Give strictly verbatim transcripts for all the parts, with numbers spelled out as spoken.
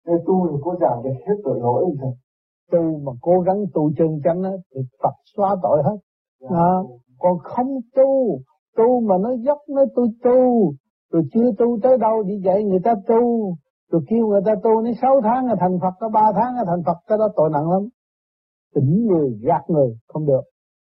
Cái tu thì có giảng được hết tội lỗi rồi. Tu mà cố gắng tu chân chánh á thì Phật xóa tội hết. Dạ. À, còn không tu, tu mà nó dốc nói tôi tu, rồi chưa tu tới đâu đi dạy người ta tu, rồi kêu người ta tu đến sáu tháng là thành Phật, có ba tháng là thành Phật, cái đó tội nặng lắm. Tỉnh người gạt người không được.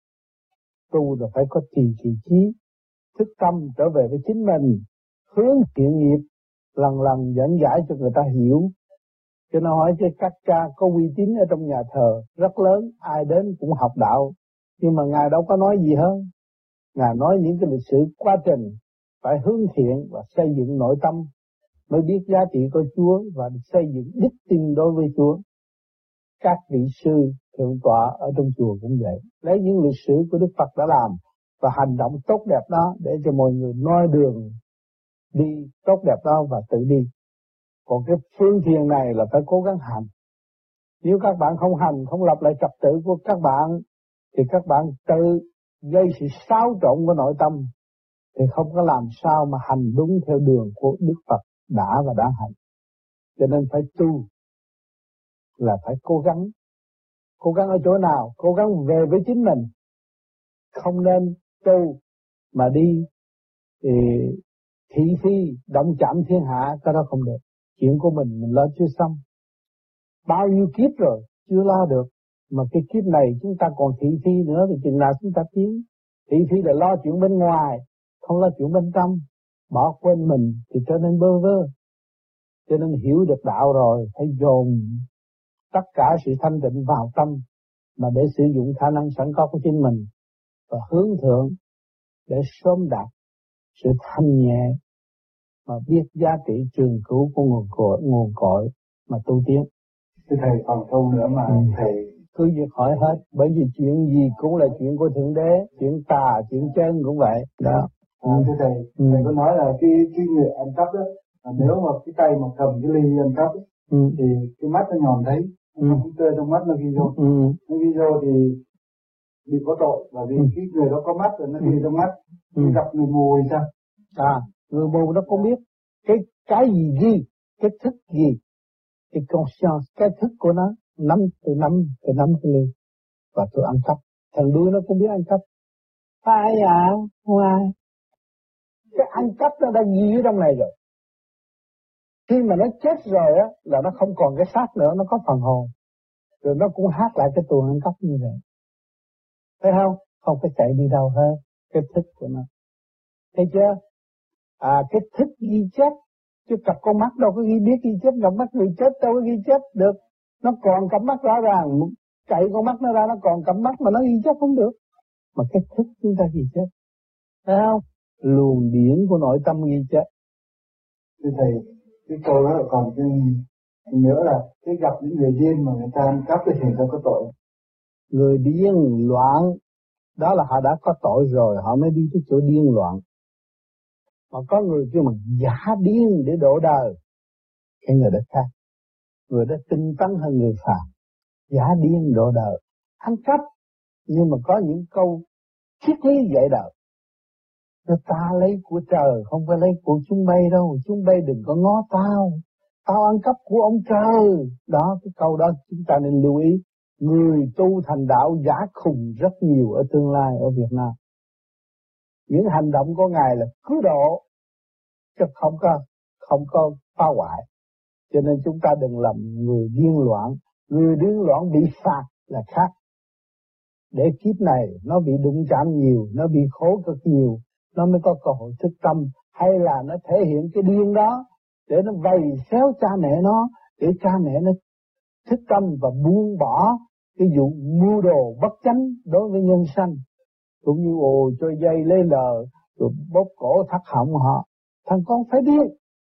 Tu là phải có trì trì trí, thức tâm trở về với chính mình, hướng thiện nghiệp, lần lần dẫn giải cho người ta hiểu. Cho nên hỏi chứ các cha có uy tín ở trong nhà thờ rất lớn, ai đến cũng học đạo, nhưng mà Ngài đâu có nói gì hơn. Ngài nói những cái lịch sử quá trình phải hướng thiện và xây dựng nội tâm mới biết giá trị của Chúa và xây dựng đức tin đối với Chúa. Các vị sư thượng tọa ở trong chùa cũng vậy, lấy những lịch sử của Đức Phật đã làm và hành động tốt đẹp đó để cho mọi người noi đường đi tốt đẹp đó và tự đi. Còn cái phương thiền này là phải cố gắng hành. Nếu các bạn không hành, không lập lại trật tự của các bạn, thì các bạn tự gây sự xáo trộn của nội tâm, thì không có làm sao mà hành đúng theo đường của Đức Phật đã và đang hành. Cho nên phải tu là phải cố gắng. Cố gắng ở chỗ nào? Cố gắng về với chính mình. Không nên tu mà đi thì thị phi, động chạm thiên hạ, cái đó không được. Chuyện của mình mình lo chưa xong. Bao nhiêu kiếp rồi chưa lo được, mà cái kiếp này chúng ta còn thị phi nữa thì chừng nào chúng ta tiến. Thị phi là lo chuyện bên ngoài, không lo chuyện bên trong, bỏ quên mình thì trở nên bơ vơ. Cho nên hiểu được đạo rồi phải dồn tất cả sự thanh tịnh vào tâm, mà để sử dụng khả năng sẵn có của chính mình và hướng thượng để sớm đạt sự thanh nhẹ mà biết giá trị trường cửu của nguồn cội, nguồn cội mà tu tiến. Thưa thầy còn câu nữa mà ừ. thầy cứ việc hỏi hết, bởi vì chuyện gì cũng là chuyện của Thượng Đế, chuyện tà, chuyện chân cũng vậy. Đó. À, thưa thầy, ừ. thầy có nói là cái cái người ăn cắp đó, à, nếu mà cái tay mà cầm cái ly ăn cắp ấy, ừ. thì cái mắt nó nhòm thấy, ừ. nó cũng tơ trong mắt nó ghi vô, ừ. nó ghi vô thì bị có tội, bởi vì ừ. cái người đó có mắt rồi nó ghi ừ. trong mắt, ừ. gặp người mù thì sao? À, người mù nó không biết cái cái gì ghi, cái thức gì, cái conscience, cái thức của nó nắm từ nắm từ nắm cái ly và tôi ăn cắp. Thằng đuôi nó cũng biết ăn cắp. Ai à, không ai. Cái ăn cắp nó đã ghi ở trong này rồi. Khi mà nó chết rồi á là nó không còn cái xác nữa, nó có phần hồn. Rồi nó cũng hát lại cái tuồng ăn cắp như vậy. Thấy không? Không phải chạy đi đâu hết. Cái thức của nó. Thấy chưa? À, cái thức ghi chép. Chứ cặp con mắt đâu có ghi biết ghi chép. Cặp mắt người chết đâu có ghi chép được. Nó còn cặp mắt rõ ràng. Chạy con mắt nó ra nó còn cặp mắt mà nó ghi chép không được. Mà cái thức chúng ta ghi chép. Thấy không? Luồng điển của nội tâm ghi chép. Thưa thầy, cái câu đó còn cái nữa là cái gặp những người điên mà người ta ăn cắp thì người ta có tội. Người điên loạn, đó là họ đã có tội rồi, họ mới đi tới chỗ điên loạn. Mà có người kêu mà giả điên để độ đời, cái người đó khác. Người đó tinh tấn hơn người phàm, giả điên độ đời, ăn cắp, nhưng mà có những câu triết lý dạy đời. Người ta lấy của trời, không phải lấy của chúng bay đâu, chúng bay đừng có ngó tao, tao ăn cắp của ông trời. Đó, cái câu đó chúng ta nên lưu ý. Người tu thành đạo giả khùng rất nhiều ở tương lai ở Việt Nam. Những hành động của Ngài là cứu độ, chứ không có, không có phá hoại. Cho nên chúng ta đừng làm người điên loạn. Người điên loạn bị phạt là khác. Để kiếp này nó bị đụng chạm nhiều, nó bị khổ cực nhiều, nó mới có cơ hội thức tâm. Hay là nó thể hiện cái điên đó để nó vầy xéo cha mẹ nó, để cha mẹ nó thức tâm và buông bỏ cái vụ mưu đồ bất chánh đối với nhân sanh. Cũng như ồ cho dây lấy lờ rồi bóp cổ thắt họng họ. Thằng con phải điên.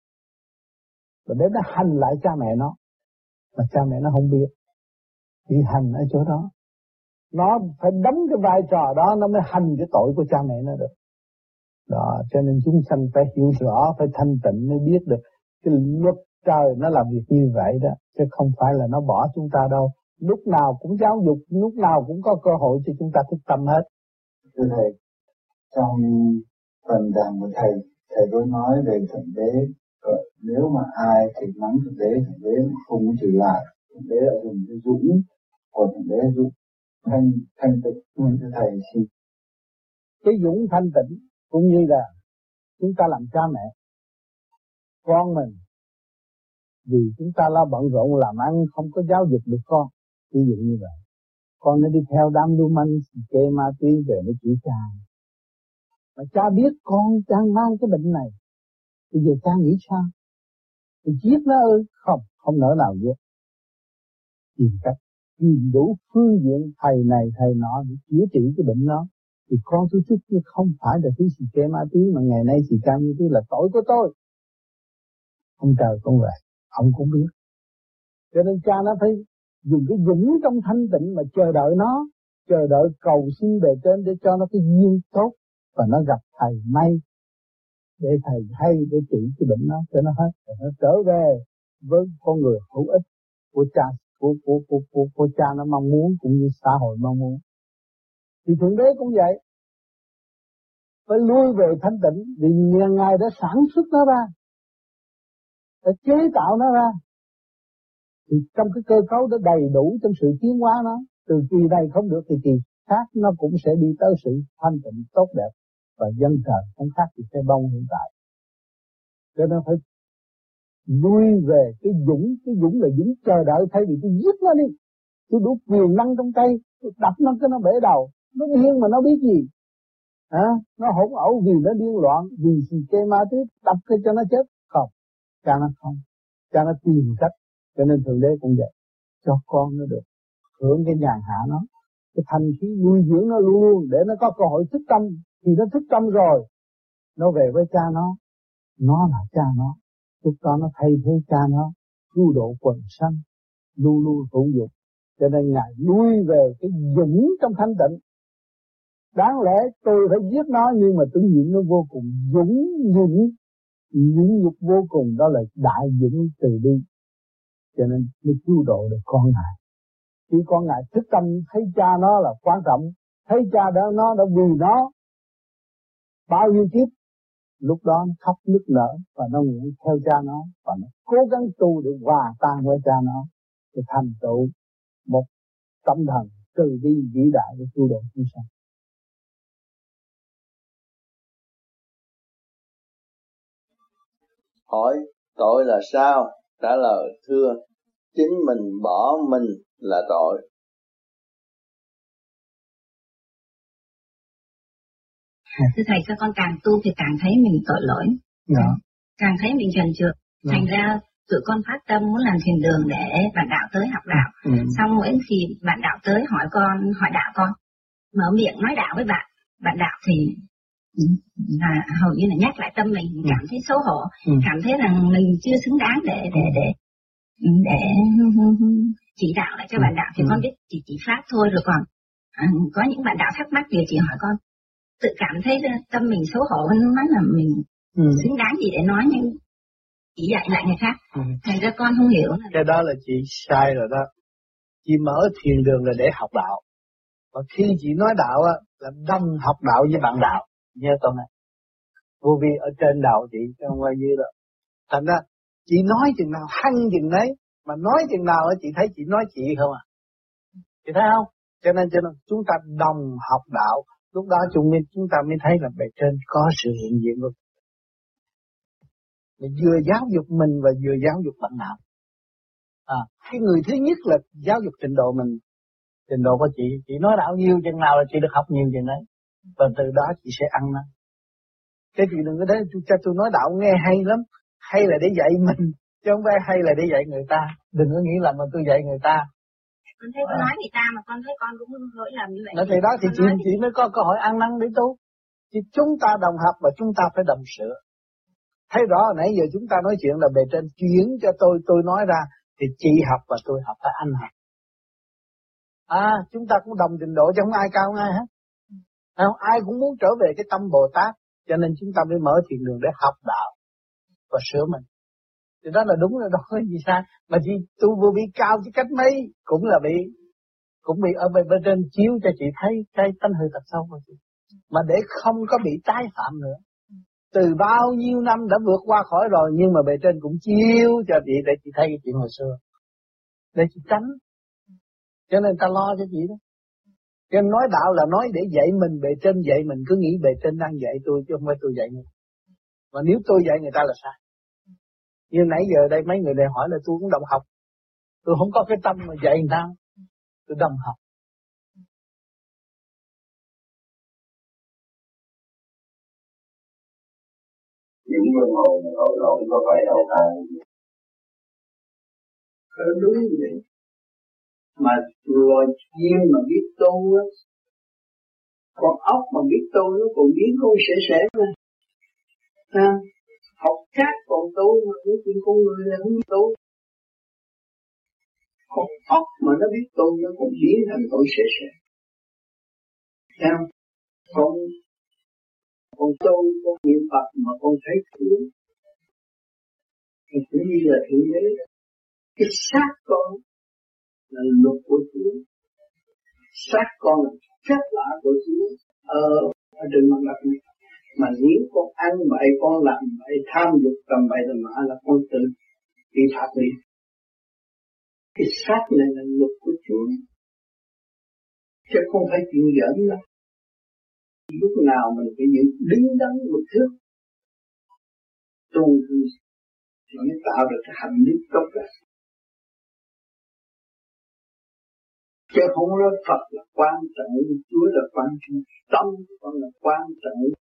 Và để nó hành lại cha mẹ nó. Mà cha mẹ nó không biết. Bị hành ở chỗ đó. Nó phải đóng cái vai trò đó nó mới hành cái tội của cha mẹ nó được. Đó, cho nên chúng sanh phải hiểu rõ, phải thanh tịnh mới biết được cái luật trời nó làm việc như vậy đó. Chứ không phải là nó bỏ chúng ta đâu. Lúc nào cũng giáo dục, lúc nào cũng có cơ hội cho chúng ta thức tâm hết. Thưa thầy, trong phần giảng của thầy, thầy có nói về Thượng Đế Còn nếu mà ai thì mắng Thượng Đế, Thượng Đế không có chịu lại, Thượng Đế đã dùng cái dũng, còn Thượng Đế dùng thanh thanh tịnh. Ừ. Thầy xin. Cái dũng thanh tịnh cũng như là chúng ta làm cha mẹ, con mình vì chúng ta lo bận rộn làm ăn không có giáo dục được con, ví dụ như vậy, con nó đi theo đám lưu manh kê ma túy về nó chỉ cha, mà cha biết con đang mang cái bệnh này, bây giờ cha nghĩ sao? Thì giết nó ư? Không, không nỡ nào giết. Tìm cách, tìm đủ phương diện thầy này thầy nọ để chữa trị cái bệnh đó. Thì con tôi trước kia không phải là thứ xì ke ma túy, mà ngày nay xì ke ma túy là tội của tôi. Ông trời con về, ông cũng biết. Cho nên cha nó phải dùng cái dũng trong thanh tịnh mà chờ đợi nó, chờ đợi cầu xin bề trên để cho nó cái duyên tốt, và nó gặp thầy may để thầy hay để trị cái bệnh nó cho nó hết, để nó trở về với con người hữu ích của cha của của của của, của cha nó mong muốn, cũng như xã hội mong muốn. Thì Thượng Đế cũng vậy, phải lui về thanh tịnh, vì Ngài đã sản xuất nó ra, đã chế tạo nó ra, thì trong cái cơ cấu đó đầy đủ trong sự tiến hóa nó, từ kỳ này không được thì kỳ khác nó cũng sẽ đi tới sự thanh tịnh tốt đẹp, và dân trời không khác thì cái bông hiện tại. Cho nên phải lui về cái dũng, cái dũng là dũng chờ đợi, thay vì tôi giết nó đi, tôi đủ quyền năng trong tay, tôi đập nó cái nó bể đầu, nó điên mà nó biết gì, à, nó hỗn ẩu vì nó điên loạn, vì xì ke ma túy đập cái cho nó chết, không, cha nó không, cha nó tìm cách. Cho nên Thượng Đế cũng vậy, cho con nó được hưởng cái nhàn hạ nó, cái thanh khí nuôi dưỡng nó luôn luôn để nó có cơ hội thức tâm. Thì nó thức tâm rồi, nó về với cha nó, nó là cha nó, lúc đó nó thay thế cha nó, cứu độ quần sanh, luôn luôn hữu dụng. Cho nên Ngài lui về cái dũng trong thanh tịnh. Đáng lẽ tôi phải giết nó, nhưng mà tôi nhịn nó vô cùng, dũng nhịn, nhịn nhục vô cùng, đó là đại dũng từ bi. Cho nên mới cứu độ được con Ngài. Khi con Ngài thức tâm thấy cha nó là quan trọng, thấy cha đó nó đã vì nó bao nhiêu kiếp, lúc đó nó khóc nức nở và nó nguyện theo cha nó, và nó cố gắng tu để hòa tan với cha nó, để thành tựu một tâm thần từ bi vĩ đại để cứu độ chúng sanh. Hỏi tội là sao? Trả lời thưa, chính mình bỏ mình là tội. Thưa Thầy, sao con càng tu thì càng thấy mình tội lỗi, Dạ. càng thấy mình trần trượt. Dạ. Thành ra tụi con phát tâm muốn làm thiền đường để bạn đạo tới học đạo. Ừ. Xong mỗi khi bạn đạo tới hỏi con, hỏi đạo con, mở miệng nói đạo với bạn, bạn đạo thì là hầu như là nhắc lại tâm mình, ừ. cảm thấy xấu hổ, ừ. cảm thấy rằng mình chưa xứng đáng để để để để chỉ đạo lại cho ừ. bạn đạo. Thì ừ. con biết chỉ chỉ pháp thôi, rồi còn à, có những bạn đạo thắc mắc điều chỉ hỏi con, tự cảm thấy tâm mình xấu hổ, nói là mình ừ. xứng đáng gì để nói, nhưng chỉ dạy lại người khác. Ừ. Thành ra con không hiểu. Là... Cái đó là chị sai rồi đó. Chị mở thiền đường là để học đạo. Và khi chị nói đạo á, là đồng học đạo với bạn đạo. Nhớ tôi này. Vô vi ở trên đầu chị, chứ không qua dưới đó. Thành ra, chị nói chừng nào hăng chừng đấy, mà nói chừng nào á, chị thấy chị nói chị không à. Chị thấy không? Cho nên, cho nên chúng ta đồng học đạo. Lúc đó chúng, mình, chúng ta mới thấy là bề trên có sự hiện diện của mình. Vừa giáo dục mình và vừa giáo dục bạn đạo. À, cái người thứ nhất là giáo dục trình độ mình. Trình độ của chị, chị nói đạo nhiều chừng nào là chị được học nhiều chừng đấy. Và từ đó chị sẽ ăn nó. Cái chị đừng có thấy cho tôi nói đạo nghe hay lắm. Hay là để dạy mình, chứ không phải hay là để dạy người ta. Đừng có nghĩ là mà tôi dạy người ta. Con thấy con à. nói người ta mà con thấy con cũng lỗi lầm như vậy. Nói thì đó thì chị, chị mới có cơ hội ăn năn để tu. Thì chúng ta đồng học và chúng ta phải đồng sửa. Thấy rõ nãy giờ chúng ta nói chuyện là bề trên chuyển cho tôi, tôi nói ra. Thì chị học và tôi học, phải anh học. À, chúng ta cũng đồng trình độ chứ không ai cao hơn ai hết. Không, ai cũng muốn trở về cái tâm Bồ Tát. Cho nên chúng ta mới mở thiền đường để học đạo và sửa mình. Thì đó là đúng rồi, đó có gì sai. Mà chị tu vô vi cao chứ cách mấy cũng là bị cũng bị ở bên, bên trên chiếu cho chị thấy cái tánh hư tật sâu của chị. Mà để không có bị tái phạm nữa. từ bao nhiêu năm đã vượt qua khỏi rồi, nhưng mà bề trên cũng chiếu cho chị để chị thấy cái chuyện hồi xưa, để chị tránh. Cho nên ta lo cho chị đó. Cho nên nói đạo là nói để dạy mình, bề trên dạy mình, cứ nghĩ bề trên đang dạy tôi chứ không phải tôi dạy người. Mà nếu tôi dạy người ta là sai. Như nãy giờ đây mấy người này hỏi là tôi cũng đồng học, tôi không có cái tâm mà dạy người ta, tôi đồng học. Những người hồn tội lỗi có phải đầu thai? Đó đúng như vậy. Mà loài chim mà biết tu á, con ốc mà biết tu nó còn biến con sẻ sẻ mà. À, học khác còn tu mà những chuyện con người là không biết tu. Con ốc mà nó biết tu nó còn biến thành con sẻ sẻ. Sao? Con con tu, con niệm Phật mà con thấy thương, thì cũng như là thượng đế. Cái xác con là luật của Chúa, xác con là phép lạ của Chúa ở, ở trên mặt đất này. Mà nếu con ăn vậy, con làm vậy, tham dục tầm bậy tầm bạ là con tự bị phạt liền. Cái xác này là luật của Chúa, chứ không phải chuyện giỡn đâu. Lúc nào mình phải giữ đứng đắn một thước, tu thì mới tạo được cái hành lý tốt đẹp. Chứ không nói Phật là quan trọng, Chúa là quan trọng, tâm con là quan trọng.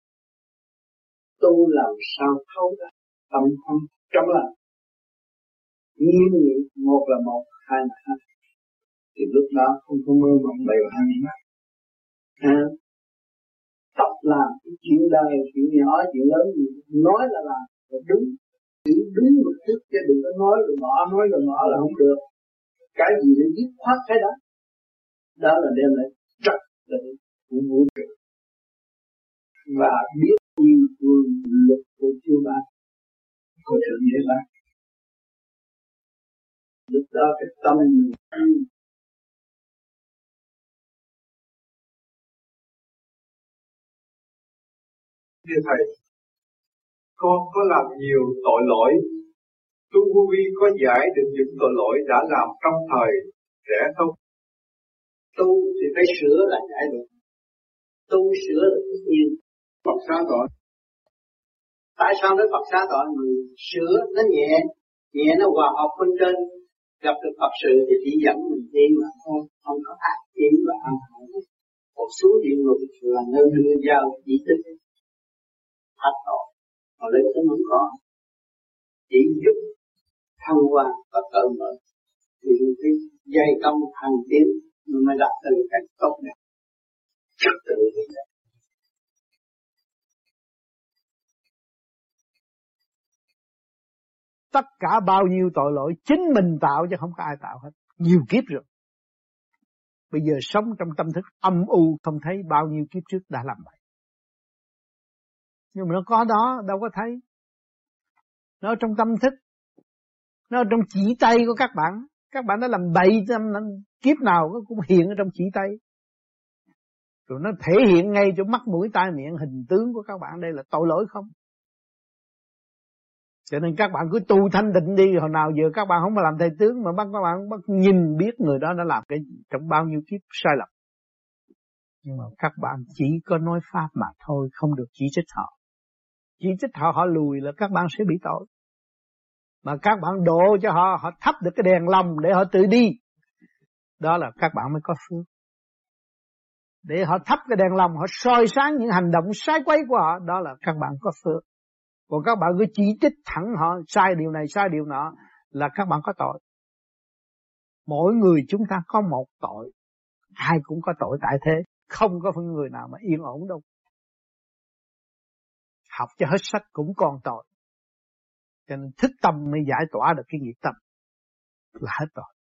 Tu làm sao thấu ra tâm không trong lòng. Nhiên nghĩ một là một, hai là hai. Thì lúc đó không có mơ mộng bèo hai mắt. À, tập làm cái chuyện đời, chuyện nhỏ, chuyện lớn gì, nói là làm, là đúng. Chỉ đúng một chút chứ đừng có nói rồi bỏ, nói rồi bỏ là không được. Cái gì để dứt khoát cái đó. Đó là đem lại trật tự của vũ trụ. Và biết yêu thương luật của Chúa ban, của Thượng Đế ban. Lúc đó cái tâm mình thưa Thầy, con có làm nhiều tội lỗi, tu vô vi có giải được những tội lỗi đã làm trong thời trẻ không? tu thì phải sửa là giải được. Tu sửa là tất nhiên. Phật xá tội. Tại sao nói Phật xá tội? Người sửa nó nhẹ, nhẹ nó hòa hợp bên trên. Gặp được Phật sự thì chỉ dẫn mình đi mà thôi, không có ác ý và ăn hại. Còn xuống địa ngục là nơi đưa giao chỉ tích hết tội, còn lấy cũng không có, chỉ giúp thăng hoa và cởi mở. Thì cái dây công thăng tiến mới đạt tới cái tốt đẹp, trật tự như vậy. Tất cả bao nhiêu tội lỗi chính mình tạo chứ không có ai tạo hết. Nhiều kiếp rồi. Bây giờ sống trong tâm thức âm u không thấy bao nhiêu kiếp trước đã làm vậy. Nhưng mà nó có đó, đâu có thấy. Nó ở trong tâm thức. Nó ở trong chỉ tay của các bạn. Các bạn đã làm bậy trong kiếp nào nó cũng hiện ở trong chỉ tay. Rồi nó thể hiện ngay chỗ mắt mũi tai miệng hình tướng của các bạn. Đây là tội lỗi không? Cho nên các bạn cứ tu thanh định đi. Hồi nào giờ các bạn không mà làm thầy tướng, mà bắt các bạn bắt nhìn biết người đó đã làm cái trong bao nhiêu kiếp sai lầm. Nhưng mà các bạn chỉ có nói pháp mà thôi, không được chỉ trích họ. Chỉ trích họ, họ lùi là các bạn sẽ bị tội. Mà các bạn độ cho họ, họ thắp được cái đèn lòng để họ tự đi. Đó là các bạn mới có phước. Để họ thắp cái đèn lòng, họ soi sáng những hành động sai quấy của họ, đó là các bạn có phước. Còn các bạn cứ chỉ trích thẳng họ, sai điều này, sai điều nọ, là các bạn có tội. Mỗi người chúng ta có một tội. Ai cũng có tội tại thế. Không có người nào mà yên ổn đâu. Học cho hết sách cũng còn tội. Cho nên thức tâm mới giải tỏa được cái nghiệp tâm là hết tội.